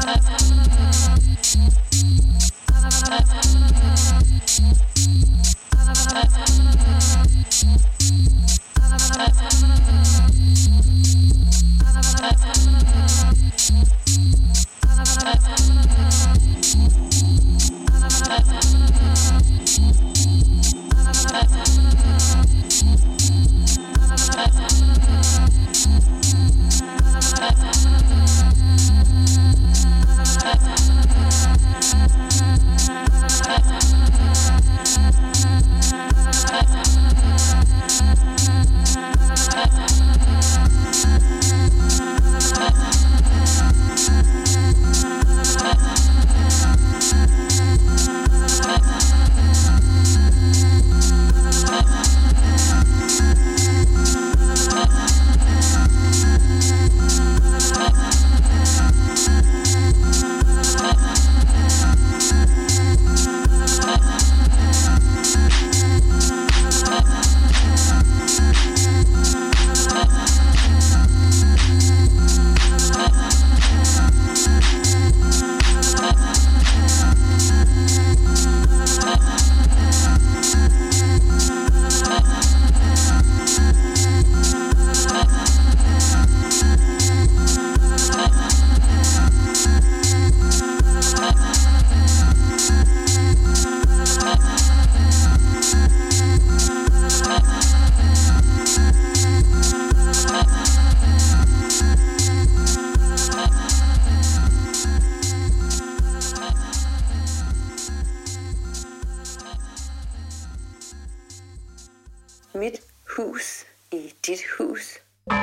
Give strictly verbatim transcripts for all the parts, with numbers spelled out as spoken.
Mit hus i dit hus.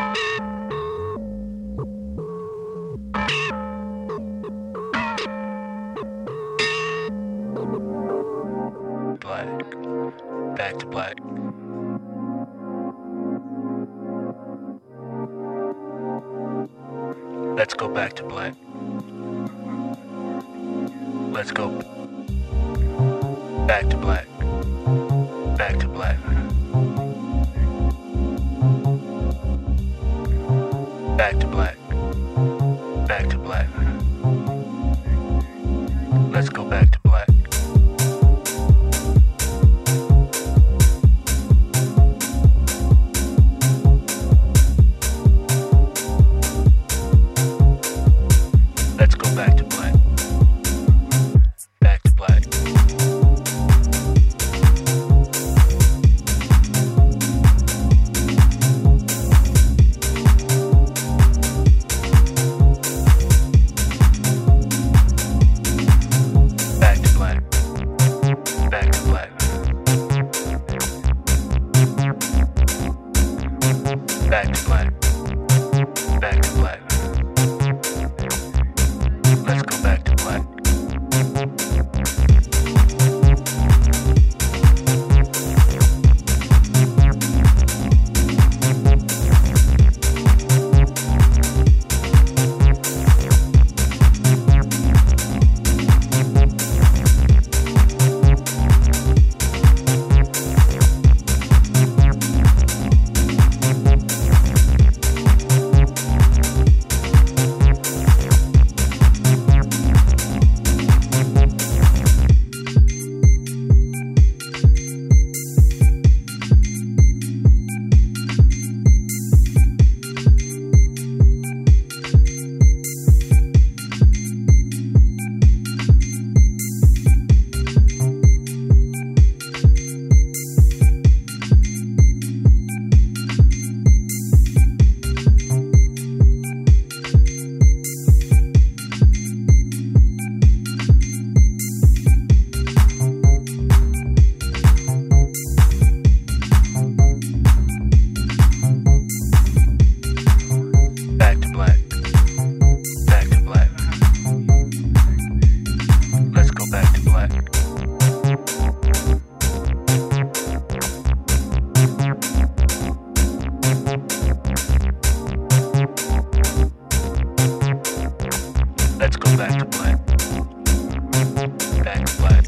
Black. Back to black. Let's go back to black. Let's go back to black. Back to black. Back to black. Back to black. Let's go back to black. Let's go back to black. Back to black. Back to black. Back to black. Back to black. Back to black. Let's go back to black. Back to black. Back to black. Let's go back to black. Let's go back to black. Back to black.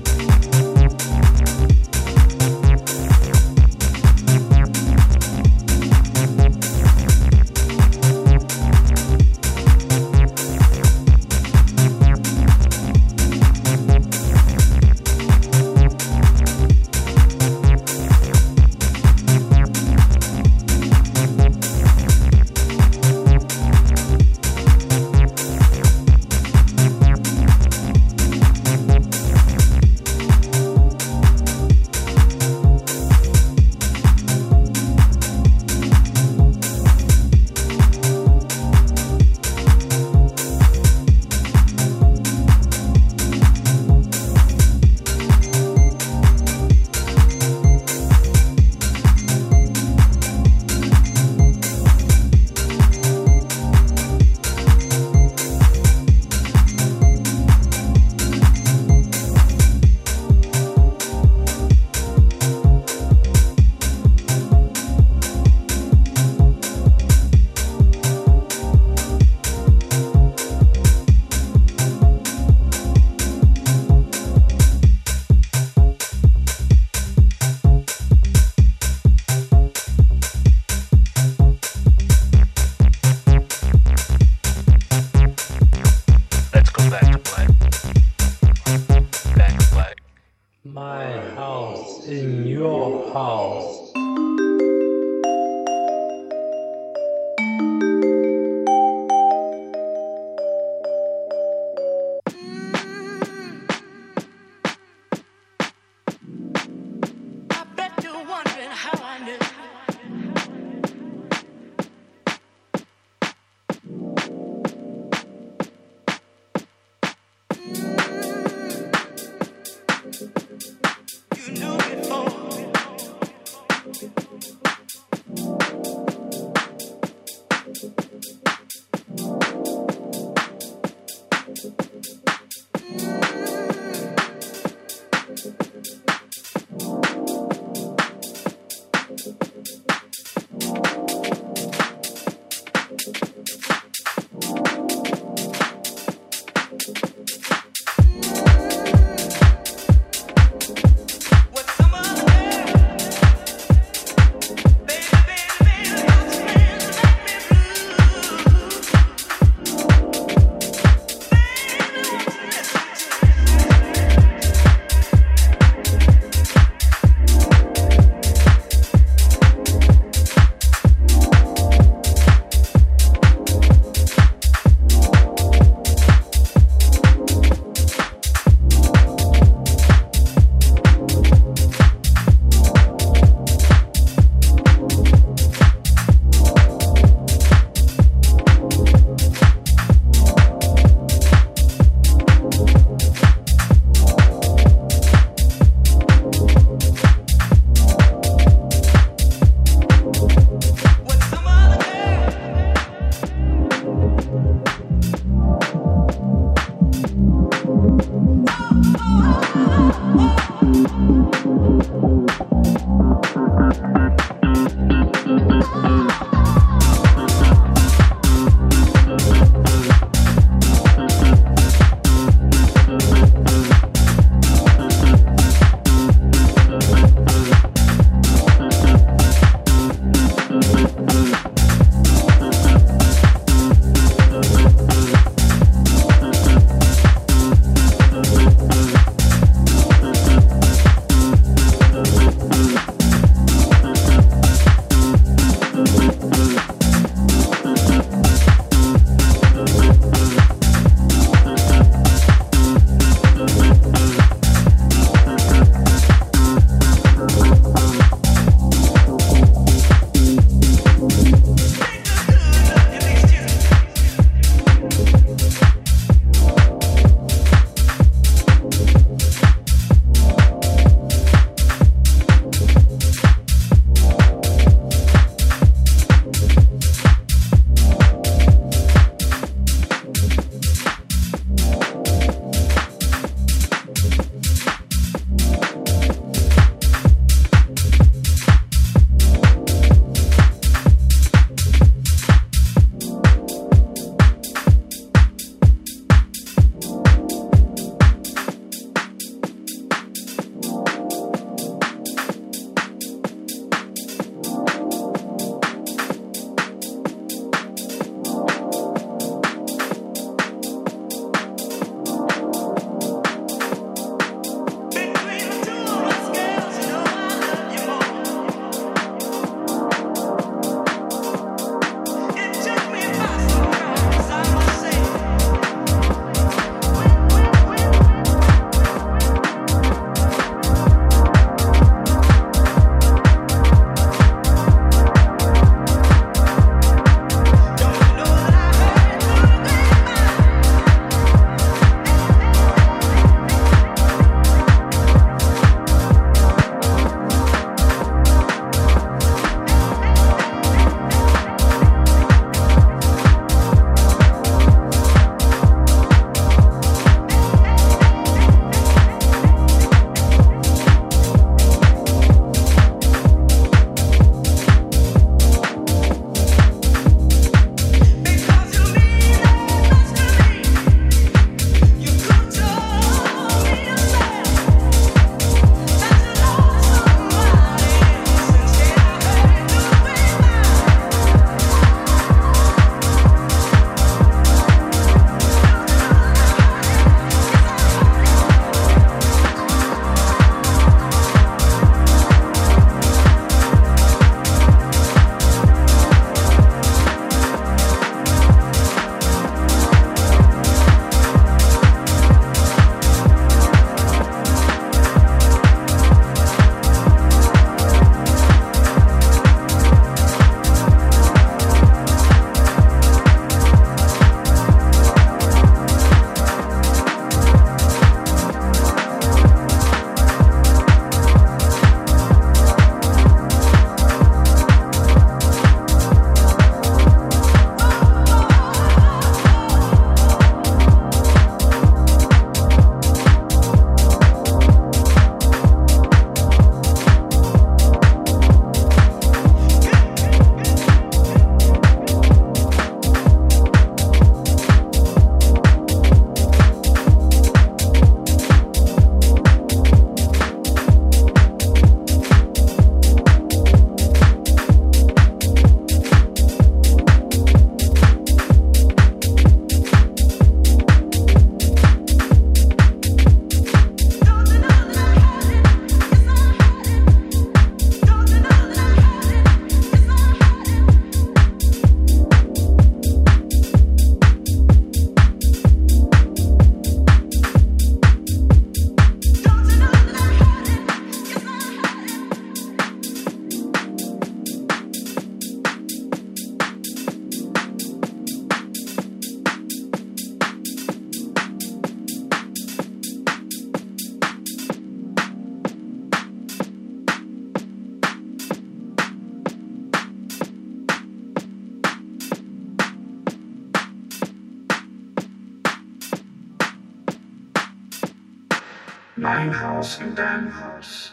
Mein Haus in dein Haus.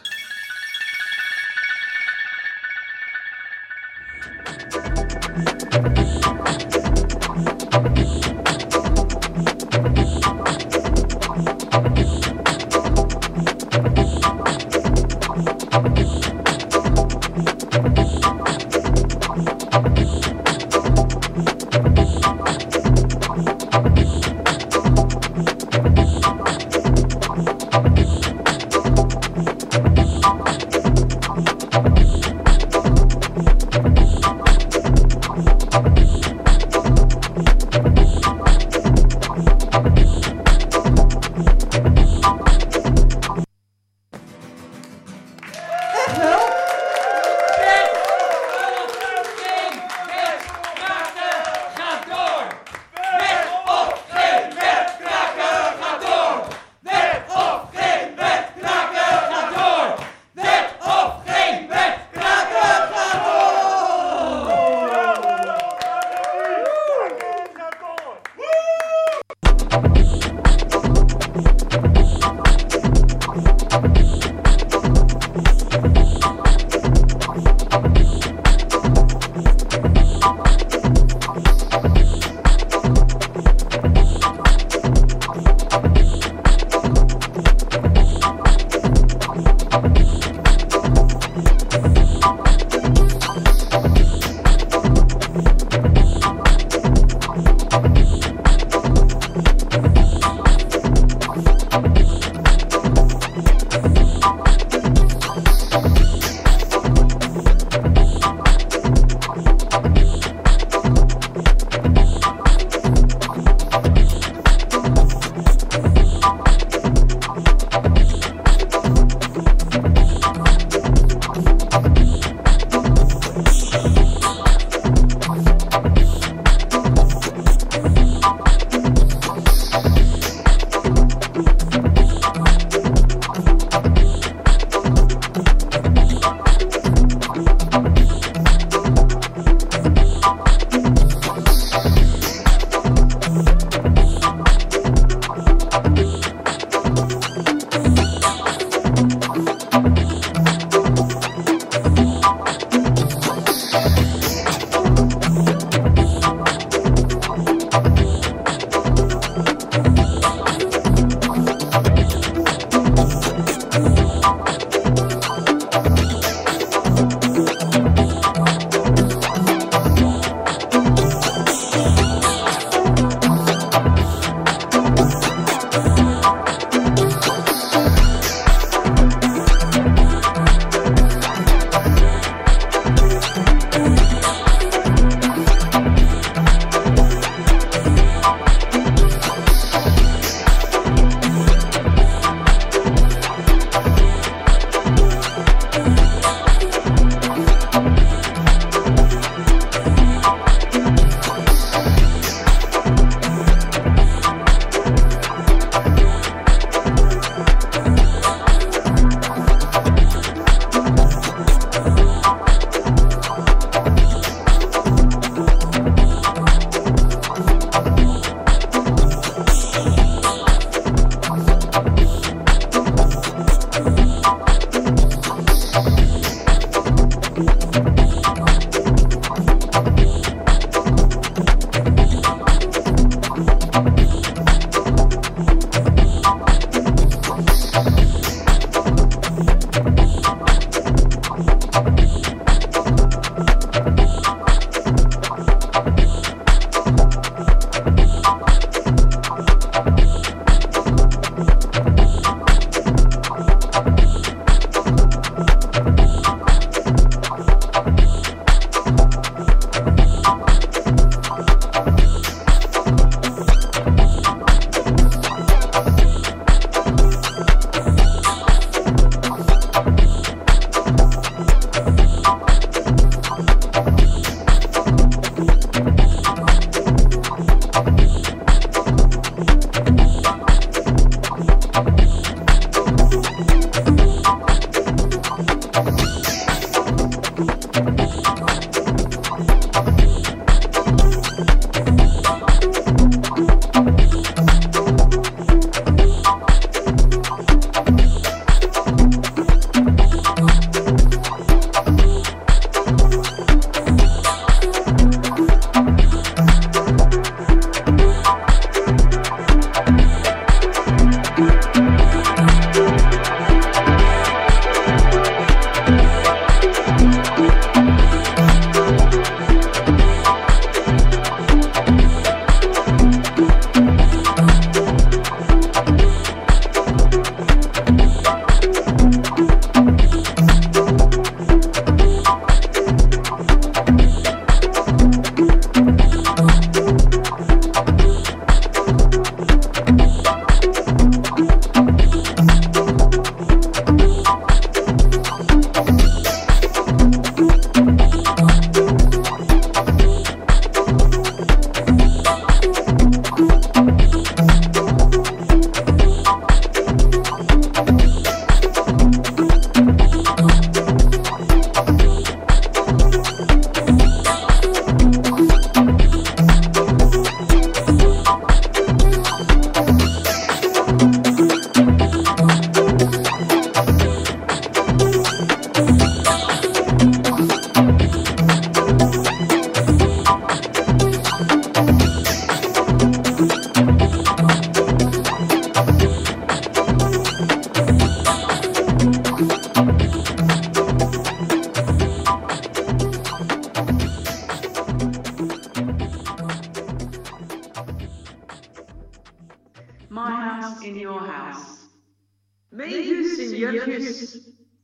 My house in your house. Mein Hus in your hus.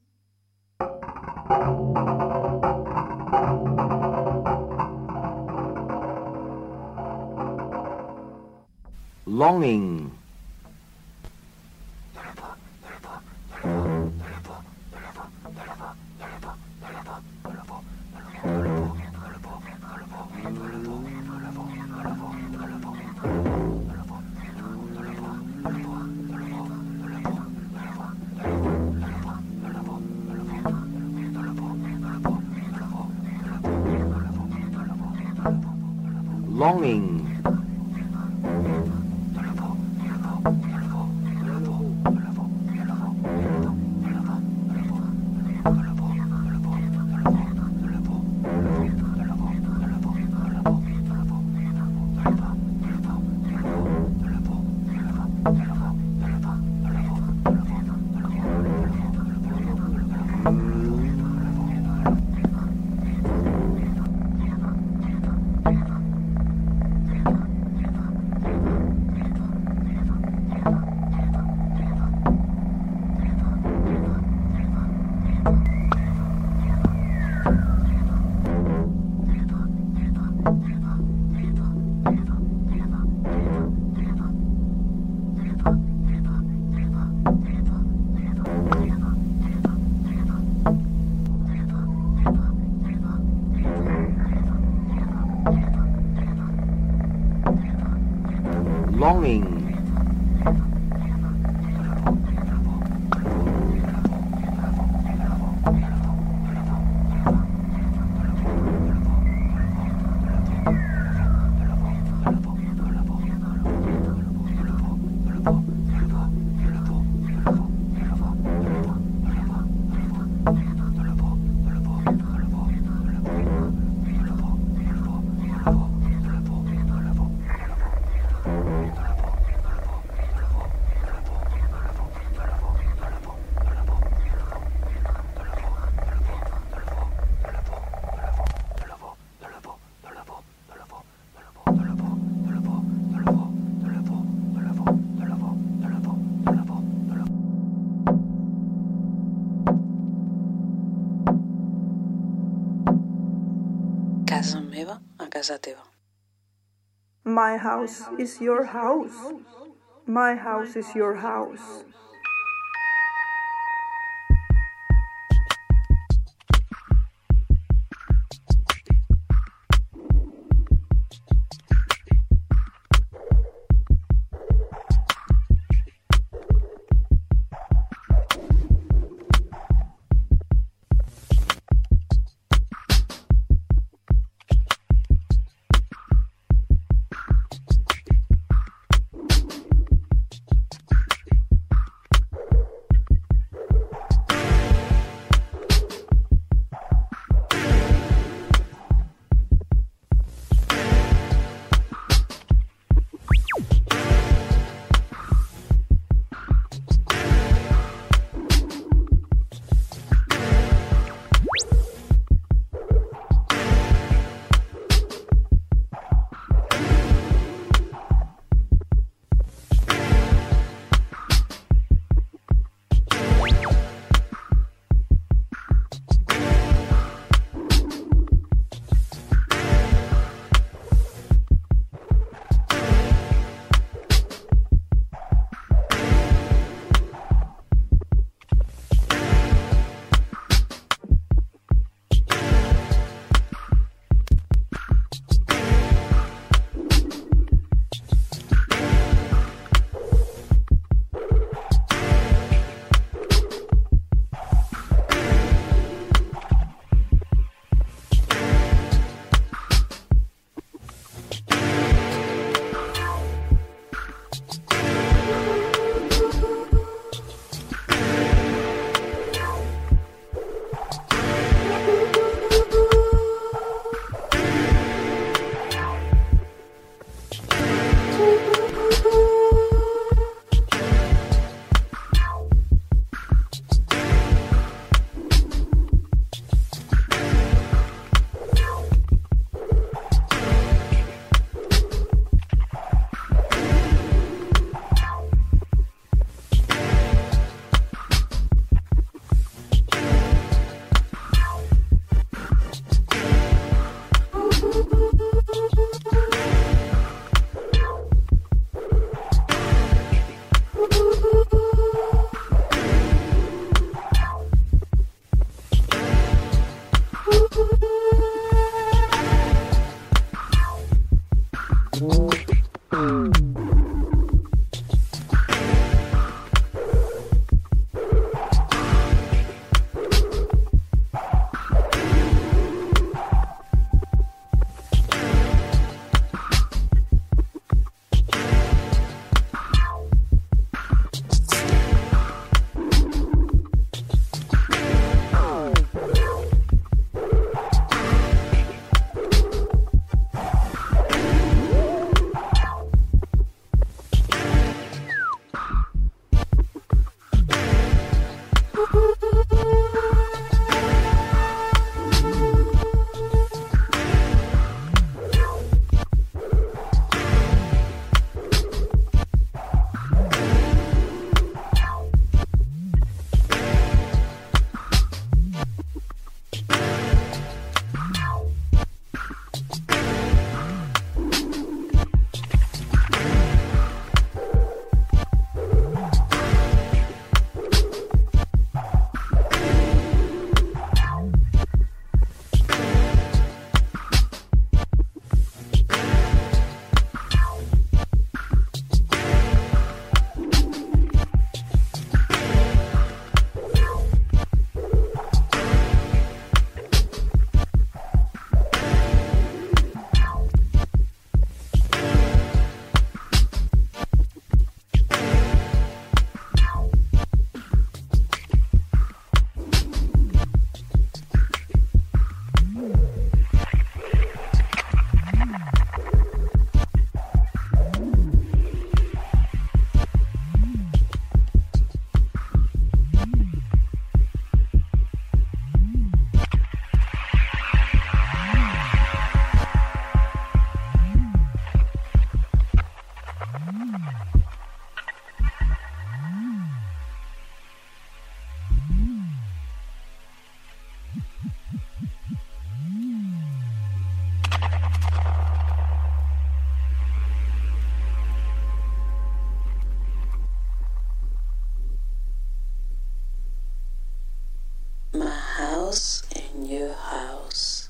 Longing. Longing. Longing. Casa meva a casa teva. My house is your house. My house is your house. My house in your house.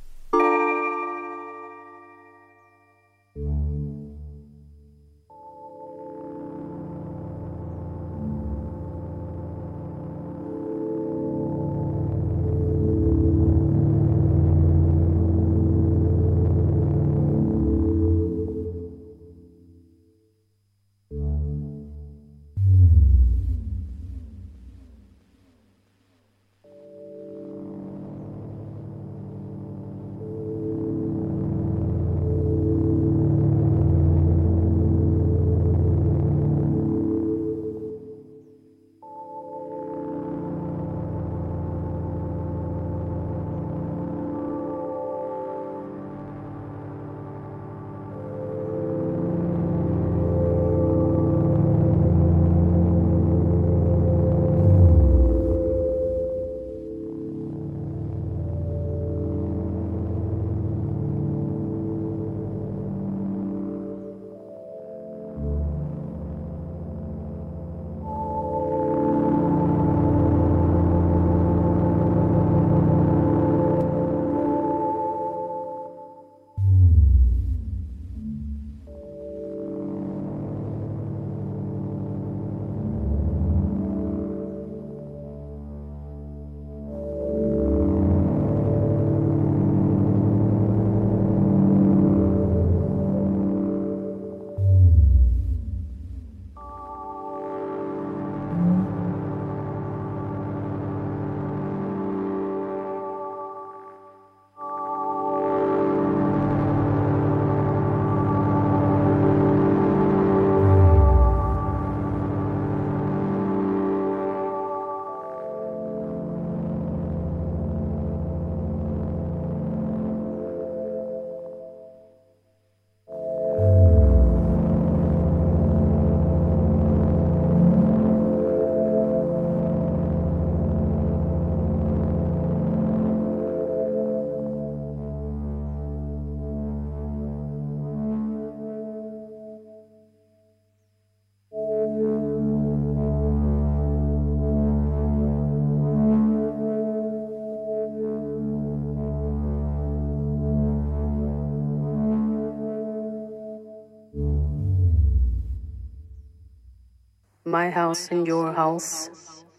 My house in your house.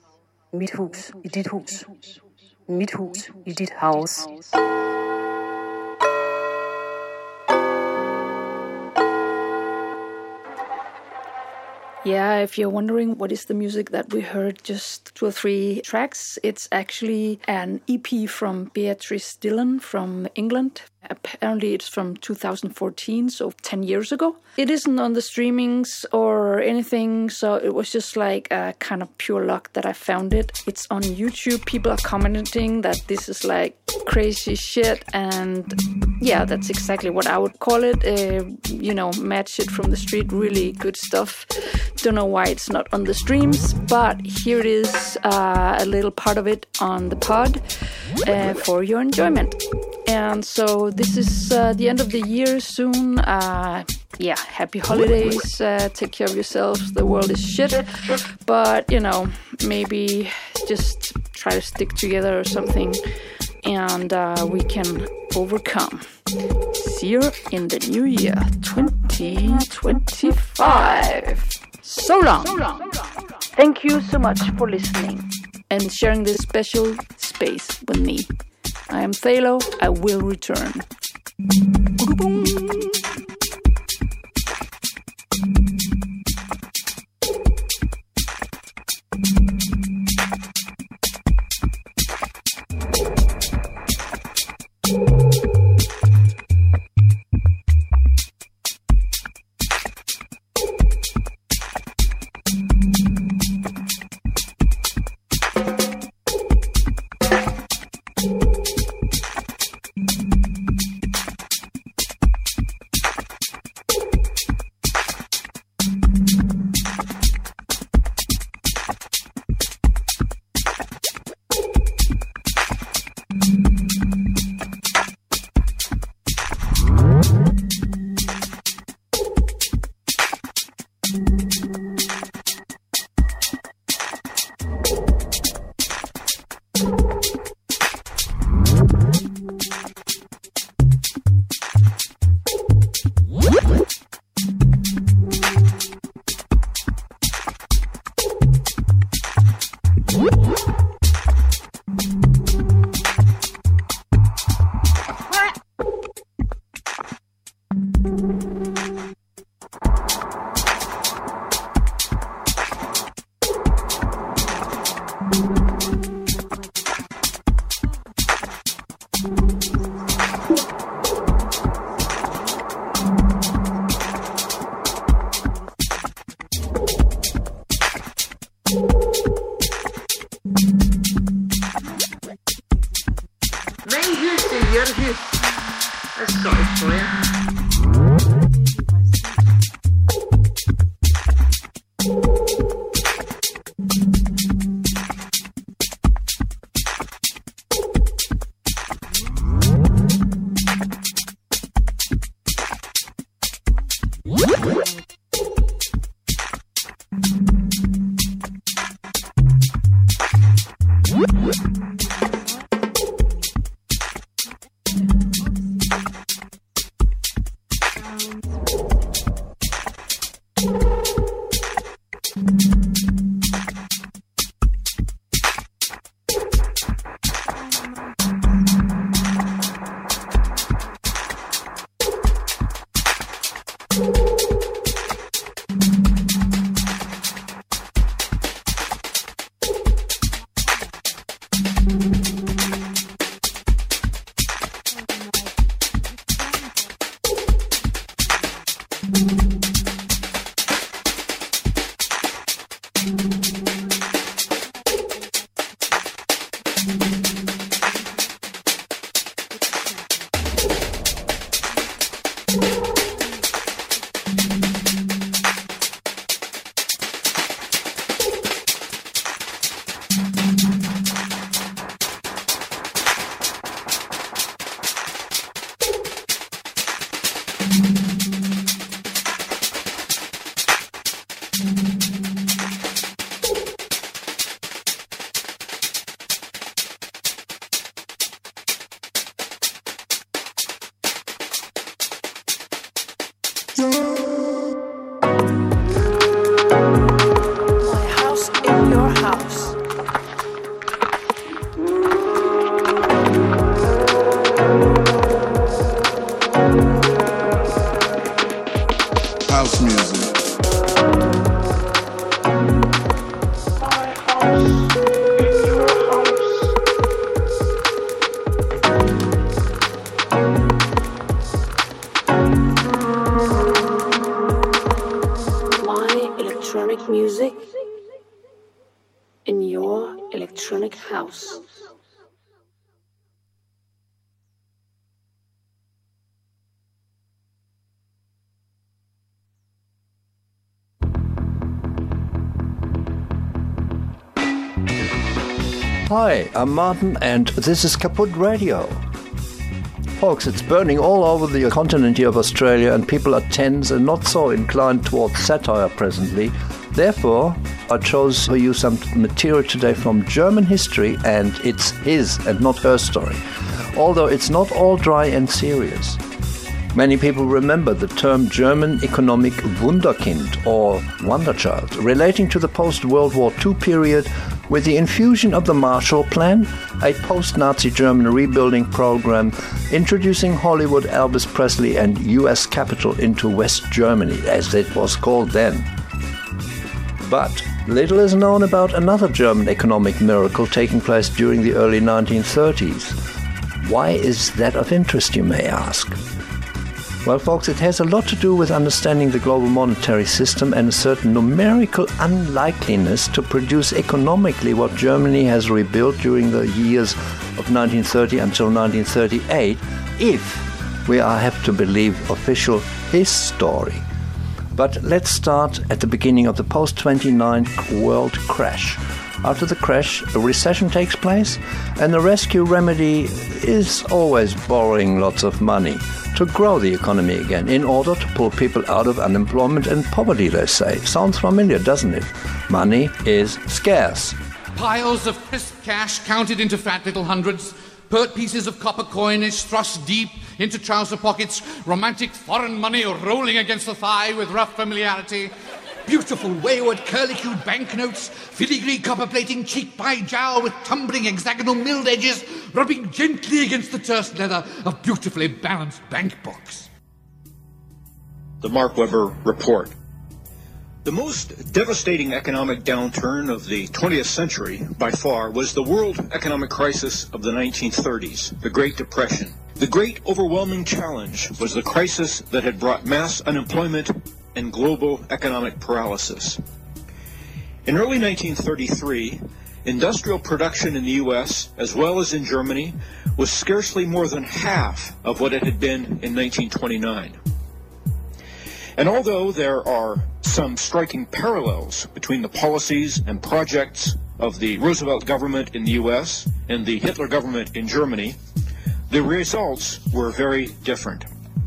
Mit hus i dit hus. Mit hus i dit house. Yeah, if you're wondering what is the music that we heard, just two or three tracks, it's actually an E P from Beatrice Dillon from England. Apparently it's from two thousand fourteen, so ten years ago. It isn't on the streamings or anything, so it was just like a kind of pure luck that I found it. It's on YouTube. People are commenting that this is like crazy shit, and yeah, that's exactly what I would call it. Uh, you know, mad shit from the street, really good stuff. Don't know why it's not on the streams, but here it is, uh, a little part of it on the pod uh, for your enjoyment. And so this is uh, the end of the year soon. Uh, yeah, happy holidays. Uh, take care of yourselves. The world is shit. But, you know, maybe just try to stick together or something. And uh, we can overcome. See you in the new year, twenty twenty-five. So long. so long. Thank you so much for listening and sharing this special space with me. I am Thalo. I will return. Music in your electronic house. Hi, I'm Martin and this is Kaput Radio. Folks, it's burning all over the continent here of Australia and people are tense and not so inclined towards satire presently. Therefore, I chose for you some material today from German history, and it's his and not her story, although it's not all dry and serious. Many people remember the term German economic Wunderkind or Wonderchild, relating to the post-World War Two period with the infusion of the Marshall Plan, a post-Nazi German rebuilding program introducing Hollywood, Elvis Presley and U S capital into West Germany, as it was called then. But little is known about another German economic miracle taking place during the early nineteen thirties. Why is that of interest, you may ask? Well, folks, it has a lot to do with understanding the global monetary system and a certain numerical unlikeliness to produce economically what Germany has rebuilt during the years of nineteen thirty until nineteen thirty-eight, if we are, have to believe official his story. But let's start at the beginning of the post twenty-nine world crash. After the crash, a recession takes place, and the rescue remedy is always borrowing lots of money to grow the economy again in order to pull people out of unemployment and poverty, they say. Sounds familiar, doesn't it? Money is scarce. Piles of crisp cash counted into fat little hundreds, pert pieces of copper coinage thrust deep into trouser pockets, romantic foreign money rolling against the thigh with rough familiarity, beautiful wayward curlicued banknotes, filigree copper plating cheek by jowl with tumbling hexagonal milled edges, rubbing gently against the terse leather of beautifully balanced bank books. The Mark Webber Report. The most devastating economic downturn of the twentieth century, by far, was the world economic crisis of the nineteen thirties, the Great Depression. The great overwhelming challenge was the crisis that had brought mass unemployment and global economic paralysis. In early nineteen thirty-three, industrial production in the U S, as well as in Germany, was scarcely more than half of what it had been in nineteen twenty-nine. And although there are some striking parallels between the policies and projects of the Roosevelt government in the U S and the Hitler government in Germany, the results were very different.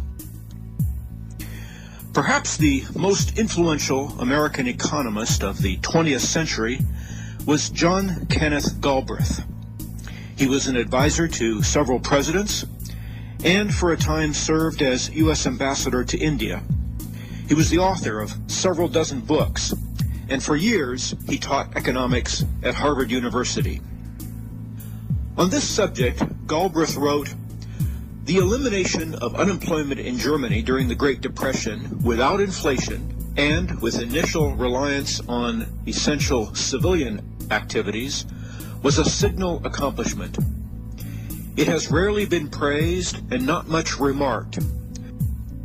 Perhaps the most influential American economist of the twentieth century was John Kenneth Galbraith. He was an advisor to several presidents and for a time served as U S ambassador to India. He was the author of several dozen books, and for years he taught economics at Harvard University. On this subject, Galbraith wrote, "The elimination of unemployment in Germany during the Great Depression without inflation and with initial reliance on essential civilian activities was a signal accomplishment. It has rarely been praised and not much remarked.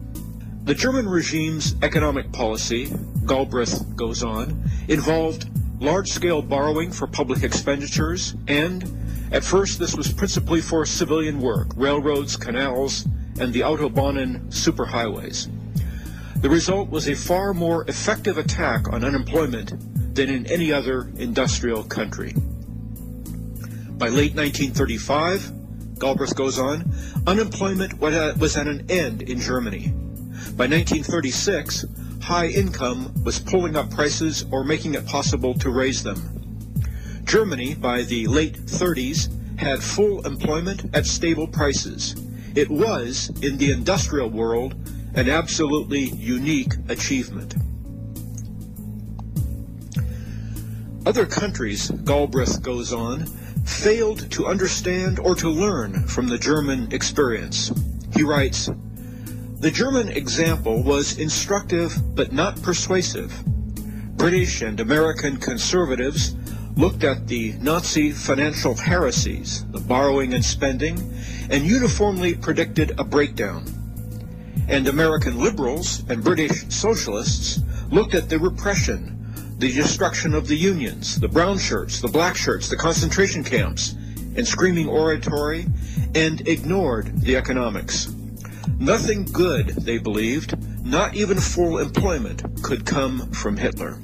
The German regime's economic policy," Galbraith goes on, "involved large-scale borrowing for public expenditures, and at first this was principally for civilian work, railroads, canals, and the Autobahnen superhighways. The result was a far more effective attack on unemployment than in any other industrial country. By late nineteen thirty-five, Galbraith goes on, unemployment was at an end in Germany. By nineteen thirty-six, high income was pulling up prices or making it possible to raise them. Germany, by the late thirties, had full employment at stable prices. It was, in the industrial world, an absolutely unique achievement. Other countries, Galbraith goes on, failed to understand or to learn from the German experience. He writes, "The German example was instructive but not persuasive. British and American conservatives looked at the Nazi financial heresies, the borrowing and spending, and uniformly predicted a breakdown. And American liberals and British socialists looked at the repression, the destruction of the unions, the brown shirts, the black shirts, the concentration camps, and screaming oratory, and ignored the economics. Nothing good, they believed, not even full employment, could come from Hitler."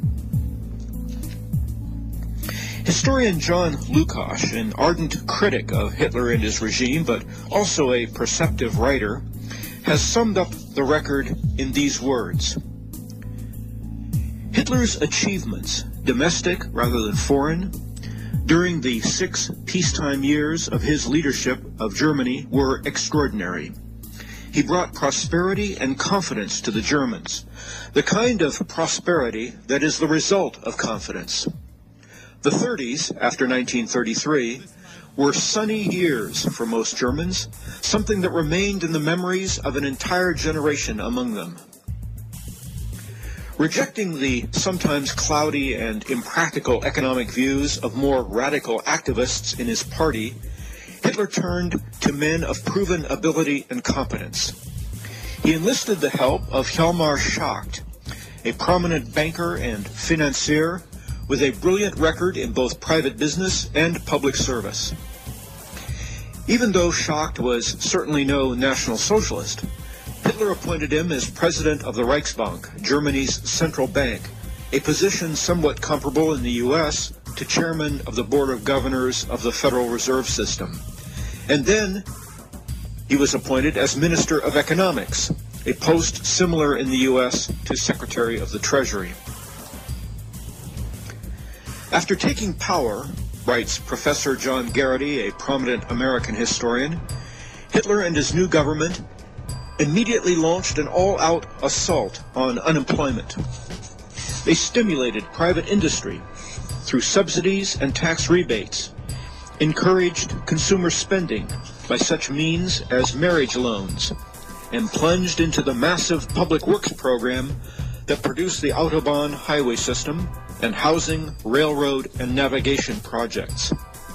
Historian John Lukács, an ardent critic of Hitler and his regime, but also a perceptive writer, has summed up the record in these words. Hitler's achievements, domestic rather than foreign, during the six peacetime years of his leadership of Germany were extraordinary. He brought prosperity and confidence to the Germans, the kind of prosperity that is the result of confidence. The thirties, after nineteen thirty-three, were sunny years for most Germans, something that remained in the memories of an entire generation among them. Rejecting the sometimes cloudy and impractical economic views of more radical activists in his party, Hitler turned to men of proven ability and competence. He enlisted the help of Hjalmar Schacht, a prominent banker and financier with a brilliant record in both private business and public service. Even though Schacht was certainly no National Socialist, Hitler appointed him as president of the Reichsbank, Germany's central bank, a position somewhat comparable in the U S to chairman of the Board of Governors of the Federal Reserve System. And then he was appointed as Minister of Economics, a post similar in the U S to Secretary of the Treasury. After taking power, writes Professor John Garrity, a prominent American historian, Hitler and his new government immediately launched an all-out assault on unemployment. They stimulated private industry through subsidies and tax rebates, encouraged consumer spending by such means as marriage loans, and plunged into the massive public works program that produced the Autobahn highway system and housing, railroad, and navigation projects.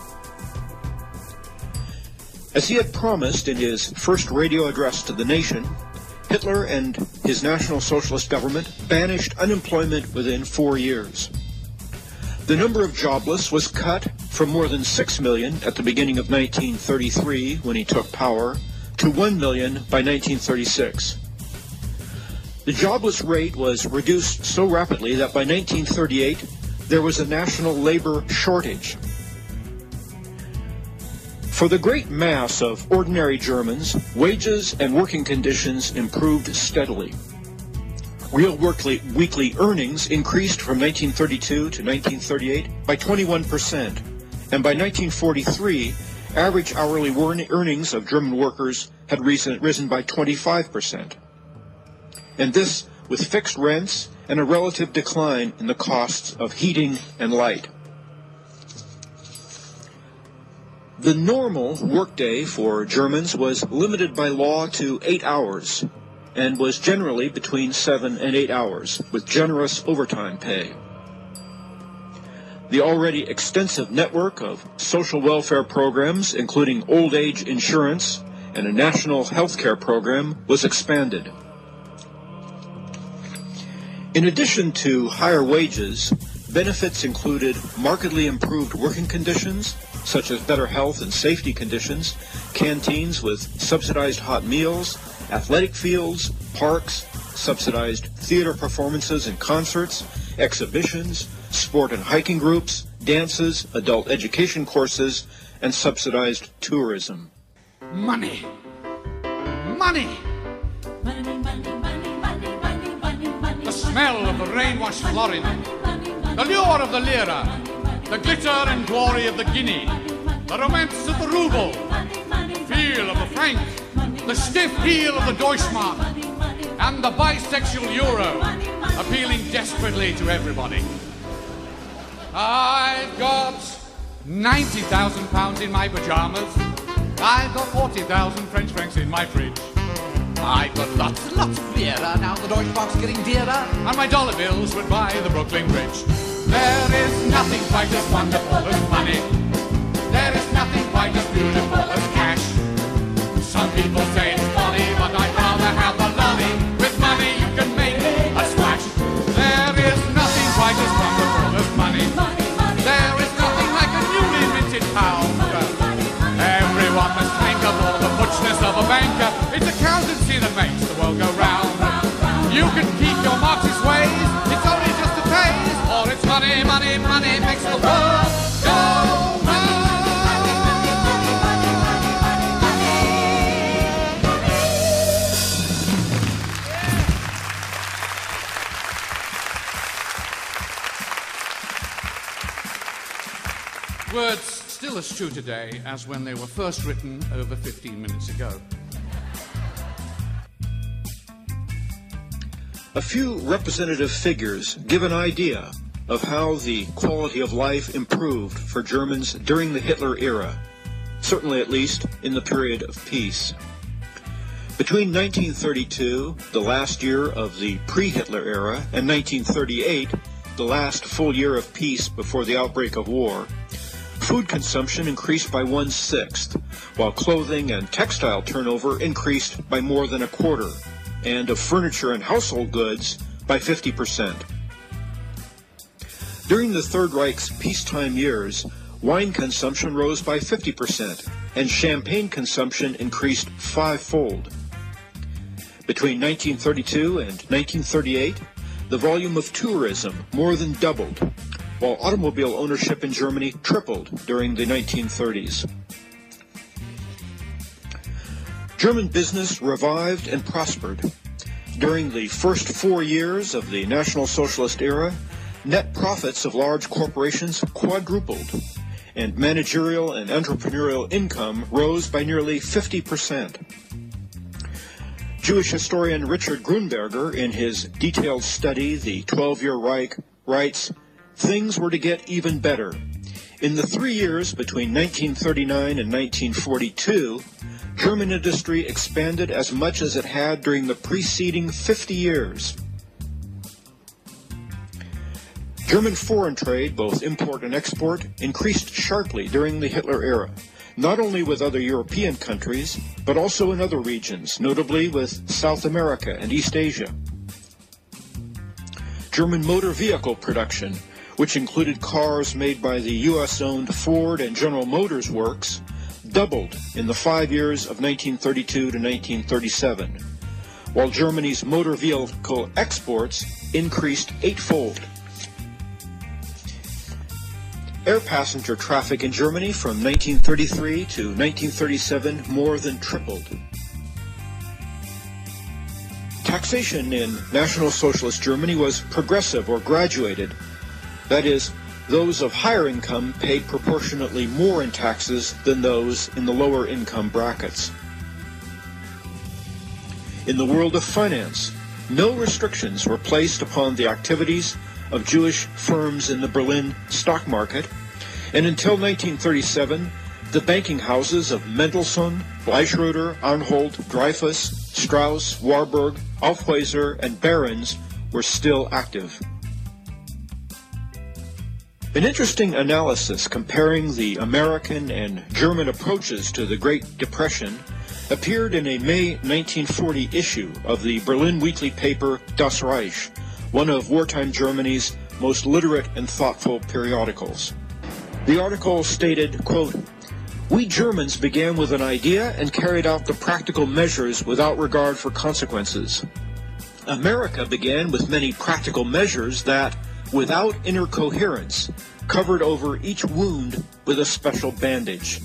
As he had promised in his first radio address to the nation, Hitler and his National Socialist government banished unemployment within four years. The number of jobless was cut from more than six million at the beginning of nineteen thirty-three, when he took power, to one million by nineteen thirty-six. The jobless rate was reduced so rapidly that by nineteen thirty-eight, there was a national labor shortage. For the great mass of ordinary Germans, wages and working conditions improved steadily. Real weekly earnings increased from nineteen thirty-two to nineteen thirty-eight by twenty-one percent, and by nineteen forty-three, average hourly earnings of German workers had risen, risen by twenty-five percent. And this with fixed rents and a relative decline in the costs of heating and light. The normal workday for Germans was limited by law to eight hours and was generally between seven and eight hours, with generous overtime pay. The already extensive network of social welfare programs, including old age insurance and a national health care program, was expanded. In addition to higher wages, Benefits included markedly improved working conditions, such as better health and safety conditions, canteens with subsidized hot meals, athletic fields, parks, subsidized theater performances and concerts, exhibitions, sport and hiking groups, dances, adult education courses, and subsidized tourism. Money. Money. The smell of the rain-washed florin. The lure of the lira. The glitter and glory of the guinea. The romance of the ruble. Feel of the franc. The stiff heel of the Deutschmark. And the bisexual euro. Appealing desperately to everybody. I've got ninety thousand pounds in my pajamas. I've got forty thousand French francs in my fridge. I've got lots and lots of lira, now the Deutschmark's getting dearer, and my dollar bills would buy the Brooklyn Bridge. There is nothing quite as wonderful as money. There is nothing quite as beautiful as cash. Some people say it's folly, but I'd rather have the lolly. With money you can make a splash. There is nothing quite as wonderful as money. There is nothing like a newly minted pound. Everyone must think of all the butchness of a banker. It's accountancy that makes the world go round. You can keep your Marxist ways, it's only just a phase. Or it's money, money, money makes the world go round. Words still as true today as when they were first written over fifteen minutes ago. A few representative figures give an idea of how the quality of life improved for Germans during the Hitler era, certainly at least in the period of peace. Between nineteen thirty-two, the last year of the pre-Hitler era, and nineteen thirty-eight, the last full year of peace before the outbreak of war, food consumption increased by one-sixth, while clothing and textile turnover increased by more than a quarter, and of furniture and household goods by fifty percent. During the Third Reich's peacetime years, wine consumption rose by fifty percent, and champagne consumption increased fivefold. Between nineteen thirty-two and nineteen thirty-eight, the volume of tourism more than doubled, while automobile ownership in Germany tripled during the nineteen thirties. German business revived and prospered. During the first four years of the National Socialist era, net profits of large corporations quadrupled, and managerial and entrepreneurial income rose by nearly fifty percent. Jewish historian Richard Grunberger, in his detailed study, The twelve-Year Reich, writes, "Things were to get even better. In the three years between nineteen thirty-nine and nineteen forty-two, German industry expanded as much as it had during the preceding fifty years. German foreign trade, both import and export, increased sharply during the Hitler era, not only with other European countries, but also in other regions, notably with South America and East Asia. German motor vehicle production, which included cars made by the U S-owned Ford and General Motors works, doubled in the five years of nineteen thirty-two to nineteen thirty-seven, while Germany's motor vehicle exports increased eightfold. Air passenger traffic in Germany from nineteen thirty-three to nineteen thirty-seven more than tripled. Taxation in National Socialist Germany was progressive or graduated. That is, those of higher income paid proportionately more in taxes than those in the lower income brackets. In the world of finance, no restrictions were placed upon the activities of Jewish firms in the Berlin stock market, and until nineteen thirty-seven, the banking houses of Mendelssohn, Bleischroeder, Arnhold, Dreyfus, Strauss, Warburg, Aufhäuser, and Behrens were still active. An interesting analysis comparing the American and German approaches to the Great Depression appeared in a May nineteen forty issue of the Berlin weekly paper Das Reich, one of wartime Germany's most literate and thoughtful periodicals. The article stated, quote, "We Germans began with an idea and carried out the practical measures without regard for consequences. America began with many practical measures that, without inner coherence, covered over each wound with a special bandage."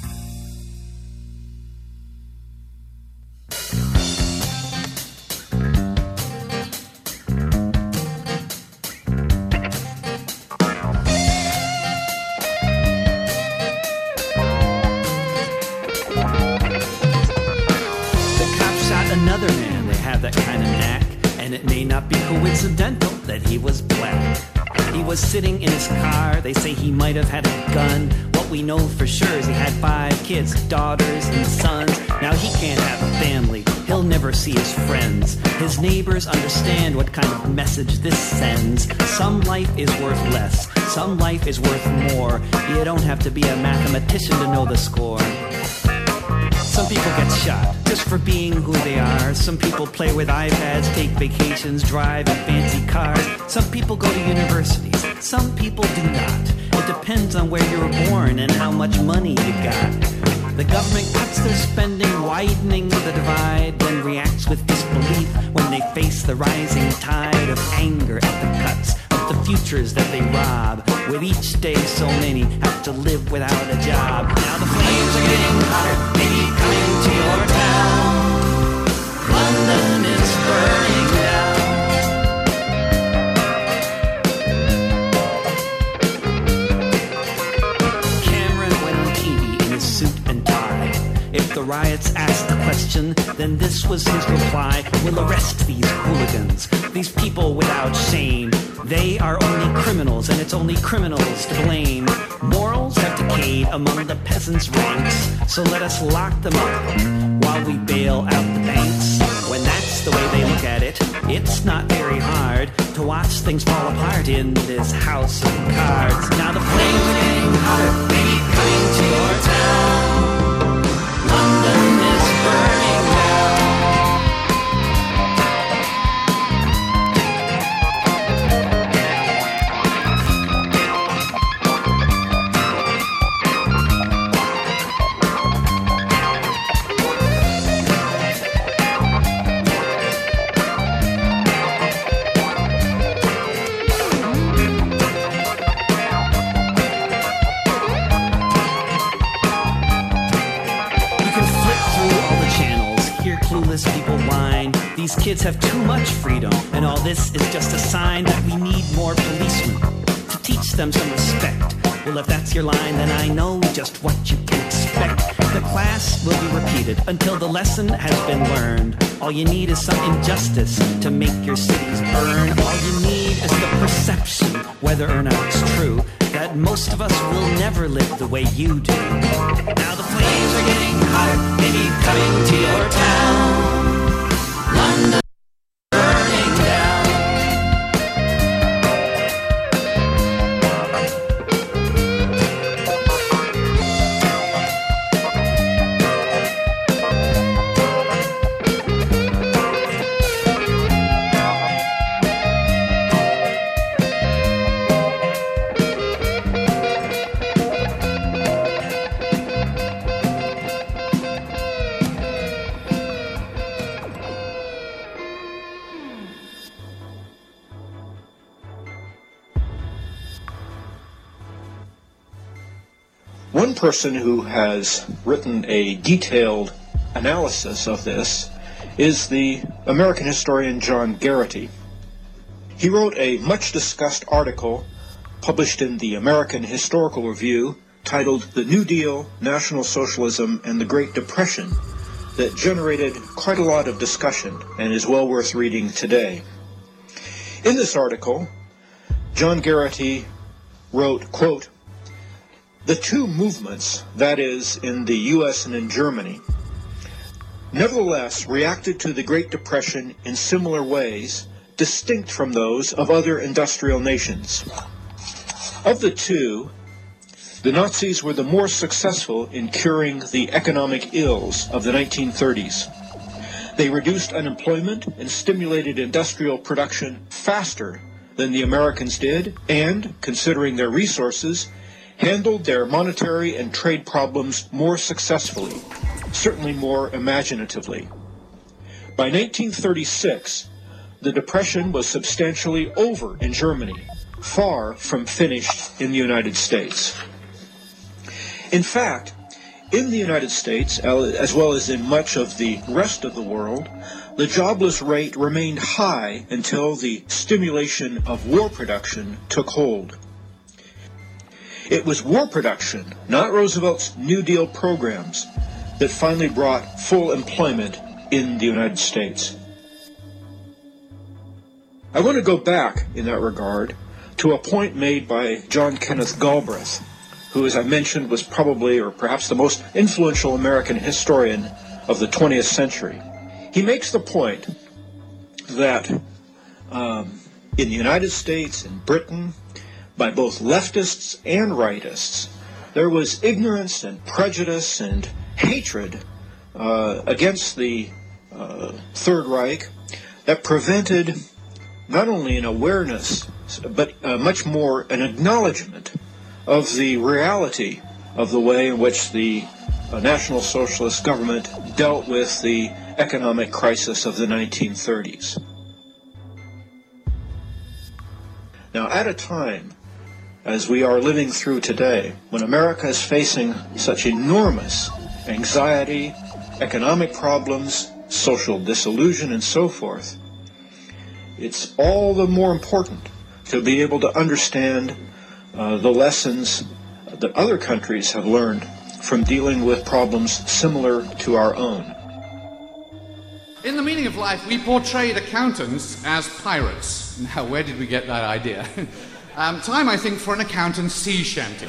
Another man, they have that kind of knack, and it may not be coincidental that he was black. He was sitting in his car, they say he might have had a gun. What we know for sure is he had five kids, daughters and sons. Now he can't have a family, he'll never see his friends. His neighbors understand what kind of message this sends. Some life is worth less, some life is worth more. You don't have to be a mathematician to know the score. Some people get shot just for being who they are. Some people play with iPads, take vacations, drive in fancy cars. Some people go to universities, some people do not. It depends on where you were born and how much money you got. The government cuts their spending, widening the divide, then reacts with disbelief when they face the rising tide of anger at the cuts of the futures that they rob. With each day so many have to live without a job. Now the flames are getting hotter, maybe coming to your town. London is burning down. Cameron went on T V in his suit and tie. If the riots asked the question, then this was his reply: "We'll arrest these hooligans, these people without shame. They are only criminals, and it's only criminals to blame. Morals have decayed among the peasants' ranks, so let us lock them up while we bail out the banks." When that's the way they look at it, it's not very hard to watch things fall apart in this house of cards. Now the flames are getting hotter, maybe coming to your town. London is burning down. People whine. These kids have too much freedom, and all this is just a sign that we need more policemen to teach them some respect. Well, if that's your line, then I know just what you can expect. The class will be repeated until the lesson has been learned. All you need is some injustice to make your cities burn. All you need is the perception, whether or not it's true, that most of us will never live the way you do. Now the flames are getting hotter, maybe coming to your town. London burning down. One person who has written a detailed analysis of this is the American historian John Garrity. He wrote a much-discussed article published in the American Historical Review titled "The New Deal, National Socialism, and the Great Depression" that generated quite a lot of discussion and is well worth reading today. In this article, John Garrity wrote, quote, "The two movements, that is, in the U S and in Germany, nevertheless reacted to the Great Depression in similar ways, distinct from those of other industrial nations. Of the two, the Nazis were the more successful in curing the economic ills of the nineteen thirties. They reduced unemployment and stimulated industrial production faster than the Americans did, and, considering their resources, handled their monetary and trade problems more successfully, certainly more imaginatively. By nineteen thirty-six, the Depression was substantially over in Germany, far from finished in the United States. In fact, in the United States, as well as in much of the rest of the world, the jobless rate remained high until the stimulation of war production took hold. It was war production, not Roosevelt's New Deal programs, that finally brought full employment in the United States. I want to go back in that regard to a point made by John Kenneth Galbraith, who, as I mentioned, was probably or perhaps the most influential American historian of the twentieth century. He makes the point that um, in the United States and Britain, by both leftists and rightists, there was ignorance and prejudice and hatred uh, against the uh, Third Reich that prevented not only an awareness, but uh, much more an acknowledgement of the reality of the way in which the uh, National Socialist government dealt with the economic crisis of the nineteen thirties. Now, at a time, as we are living through today, when America is facing such enormous anxiety, economic problems, social disillusion, and so forth, it's all the more important to be able to understand uh, the lessons that other countries have learned from dealing with problems similar to our own. In The Meaning of Life, we portrayed accountants as pirates. Now, where did we get that idea? um, time, I think, for an accountant's sea shanty.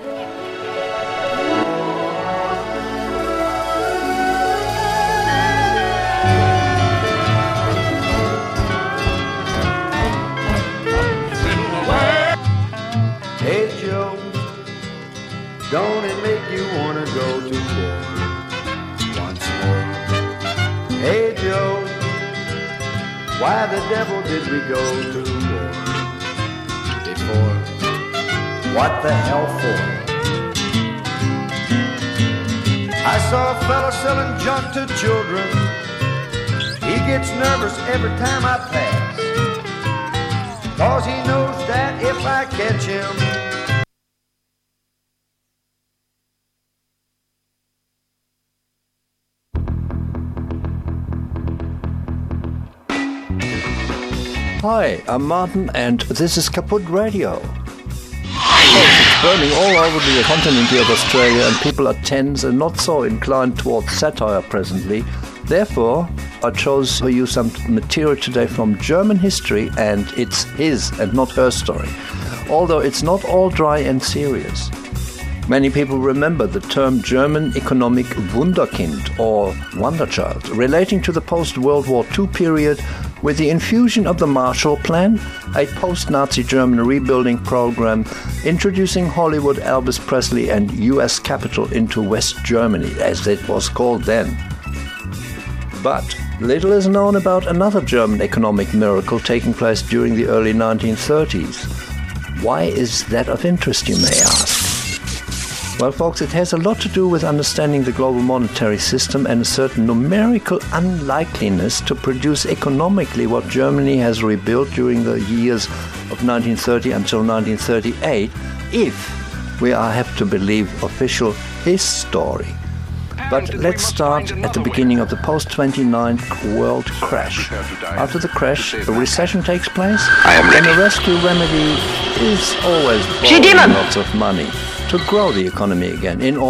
Hey Joe, don't it make you wanna go to war once more? Hey Joe, why the devil did we go to war before? What the hell for? I saw a fella selling junk to children. He gets nervous every time I pass, 'cause he knows that if I catch him, Hi, I'm Martin and this is Kaput Radio. It's burning all over the continent of Australia and people are tense and not so inclined towards satire presently. Therefore, I chose for you some material today from German history, and it's his and not her story, although it's not all dry and serious. Many people remember the term German economic Wunderkind or Wonderchild, relating to the post-World War Two period with the infusion of the Marshall Plan, a post-Nazi German rebuilding program introducing Hollywood, Elvis Presley and U S Capitol into West Germany, as it was called then. But little is known about another German economic miracle taking place during the early nineteen thirties. Why is that of interest, you may ask? Well, folks, it has a lot to do with understanding the global monetary system and a certain numerical unlikeliness to produce economically what Germany has rebuilt during the years of nineteen thirty until nineteen thirty-eight, if we are, have to believe official his story. But let's start at the beginning of the post twenty-nine world crash. After the crash, a recession takes place, and a rescue remedy is always borrowing lots of money to grow the economy again in